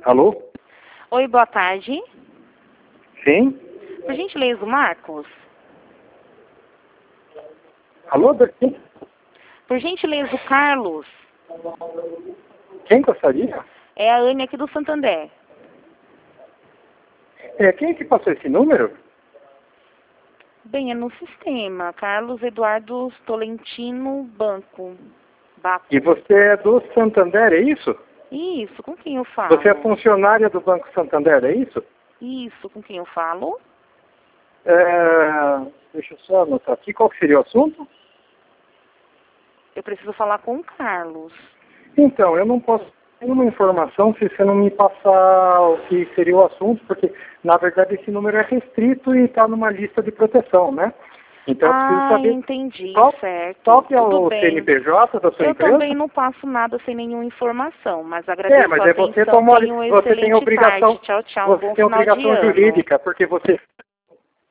Alô? Oi, boa tarde. Sim? Por gentileza, o Marcos? Alô, daqui? Por gentileza, o Carlos? Quem gostaria? É a Anne aqui do Santander. Quem é que passou esse número? Bem, é no sistema. Carlos Eduardo Tolentino Banco. Baco. E você é do Santander, é isso? Isso, com quem eu falo? Você é funcionária do Banco Santander, é isso? Isso, com quem eu falo? Deixa eu só anotar aqui. Qual que seria o assunto? Eu preciso falar com o Carlos. Então, eu não posso ter uma informação se você não me passar o que seria o assunto, porque, na verdade, esse número é restrito e está numa lista de proteção, né? Então, eu preciso saber Entendi, certo. qual que é Tudo o bem. CNPJ da sua Eu empresa? também não passo nada sem nenhuma informação, mas agradeço Mas a aí atenção. você Tenha uma você tem excelente obrigação, tarde. Tchau, tchau. Um você bom tem final de obrigação ano. jurídica, porque você